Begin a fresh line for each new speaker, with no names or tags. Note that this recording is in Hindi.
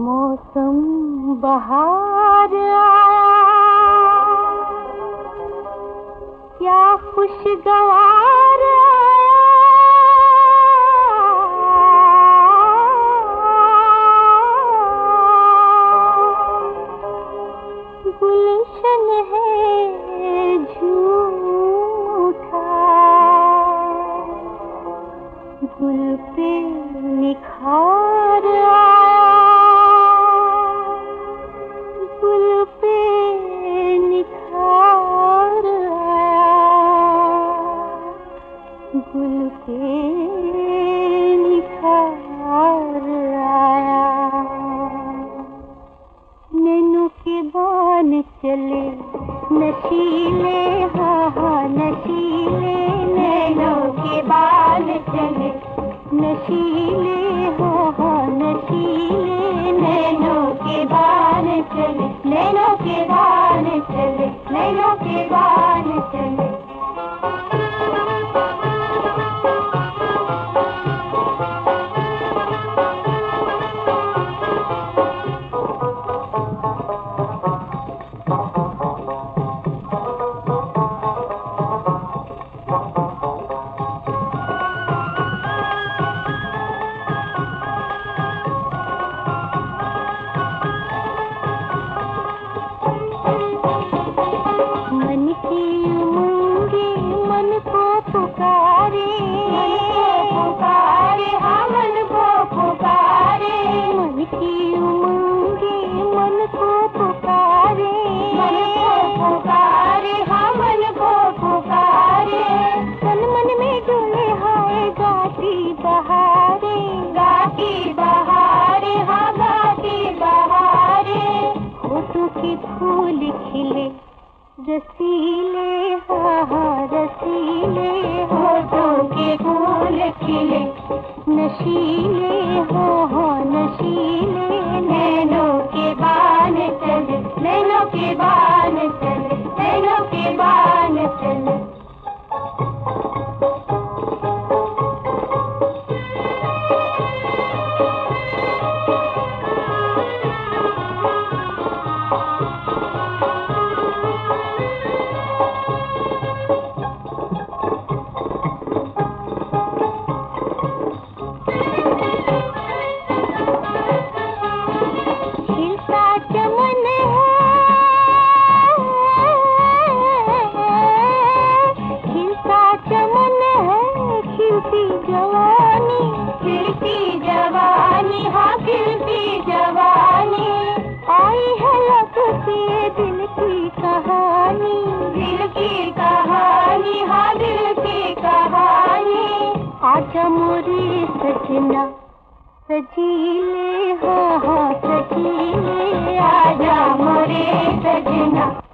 मौसम बहार आया, क्या खुशगवार आया। गुलशन है झूम उठा, गुल पे निखार आया, गुल पे निखार आया, गुल पे निखार आया। नैनों के बान चले नशीले, हाँ हाँ नशीले, नैनों के बान चले नशीले, हाँ हाँ नशीले, नैनों के बान चले, नैनों के बान चले, नैनों के बान चले। पुकारे, हाँ मन को पुकारे, मन की उमंगे मन को पुकारे, मन को पुकारे, हाँ मन को पुकारे। मन मन में डोले हाय गाती बहारे, गाती बहारे, हाँ गाती बहारे। होठों के फूल खिले रसीले, हाँ हाँ रसीले, होठों के फूल खिले नशीले, हाँ हाँ नशीले, नैनों के बान चले, नैनों के बान चले, नैनों के बान चले। जवानी खिलती जवानी, हाँ खिलती जवानी। आई है लब पे दिल की कहानी, दिल की कहानी, हाँ दिल की कहानी। आजा मोरे सजना सजीले, हाँ हाँ सजीले, आजा मोरे सजना।